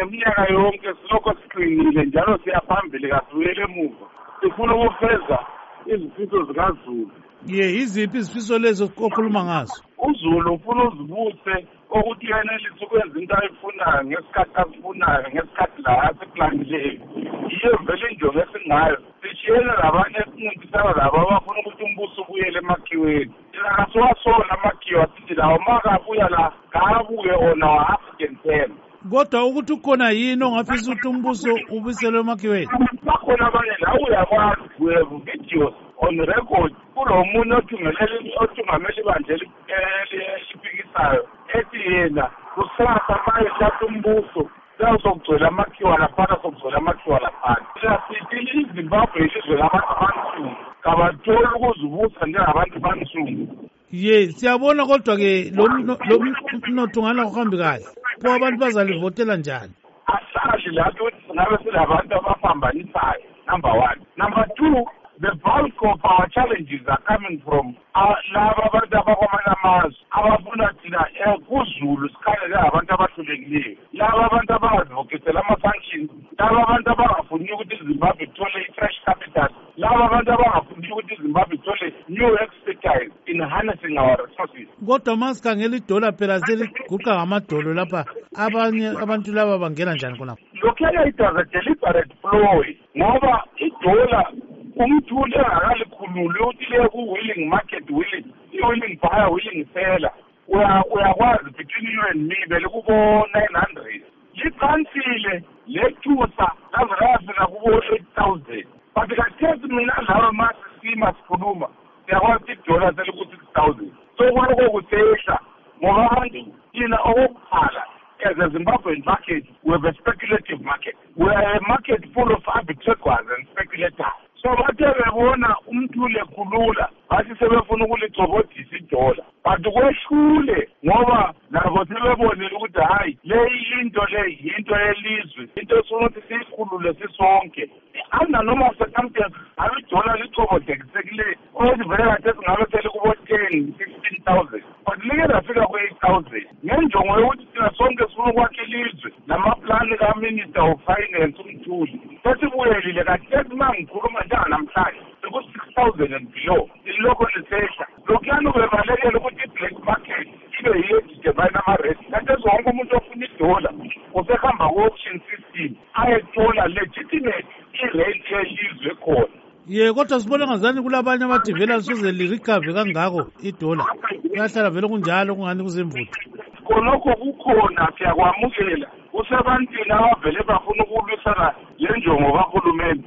ngeminyaka yonke silokho siqinile njalo siyaphambili kasibuyele emuva. Sifuna ukufeza izifiso zikaZulu. Iziphi izifiso lezo okhuluma ngazo? uZulu ufuna uzibuse ukuthi yenelise ukwenza into ayifunayo ngesikhathi asifunayo ngesikhathi la asiplanile. Yiyo vele injongo esingayo. Sishiyene labanye esincintisana labo abafuna ukuthi umbuso ubuyele emakhiweni. Thina kasiwasola amakhiwo asithi lawo makabuya la kabuye on our African term. Kodwa ukuthi ukhona yini ongafisa ukuthi umbuso ubuyiselwe emakhiweni? Bakhona abanye la uyakwazi we have videos on record kulo muntu othungamele ibandla elipikisayo ethi yena kusasa maye hlatha umbuso sezokugcwela amakhiwa laphana sokugcwela amakhiwa laphana. Sithi iZimbabwe ilizwe labantu abansundu kabatholi ukuzibusa njengabantu abansundu. Siyabona kodwa-ke lo mnotho ungana uhambi kahle pho abantu bazalivotela njani? Asazi lapho ukuthi singabe silabantu abapambanisayo, number one. Number two, the bulk of our challenges are coming from laba abantu abakwamanye amazwe abafuna thina kuZulu sikhale abantu abahlulekileyo, laba abantu abangazivokisela ama-functions, laba abantu abangafuni ukuthi iZimbabwe ithole i-fresh capital, laba abantu abangafuni ukuthi iZimbabwe ithole new expertise in harnessing our resources. Kodwa masikhangela idola phela seliguqa ngamadolo lapha, abanye abantu laba bangena njani khonapho? Lokhu it was a deliberate ploy ngoba idola umthuli engakalikhululi ukuthi le ku-willing market willing, i-willing buyer willing seller, uyakwazi between you and me vele kubo-900 liqansile lethusa laze layafika kubo-8,000 but kathethi mina lawe masisima sikhuluma siyakwazi idola seliku-6,000 so kuloko kusehla ngoba abantu thina okokuqala as a Zimbabwean market we have a speculative market. We are a market full of arbitrageurs and speculators. So bathe bebona umthule khulula bathi sebefuna ukuligcobodisa idola but kwehlule ngoba nabo sebebonile ukuthi hayi le into yelizwe into sokuthi siyikhulule sisonke anda noma circumstance hayi idola licobodekile othi vele kade singabe sele kubo 10-16,000 but like lafika ku-8,000 ngenjongo yokuthi thina sonke sifuna ukwakha ilizwe namaplani kaminister of finance umthuli sesibuyelile kathi uma ngikhuluma namhlanje siku-6,000 and below ilokho lisehla lokhuyani ubebalekele ukuthi i-black market ibe yedidebane ama-rate kanti zonke umuntu ofuna idola usehamba ku-auction system ayethola legitimate i-rate yelizwe khona. Kodwa sibona ngazani kulabanye abathi vele lisuze lirikave kangako idola kuyahlala vele kunjalo kungani kuzemvutho. Khonokho kukhona siyakwamukela kusebantwini abavele bafuna ukulwisana le njongo kahulumeni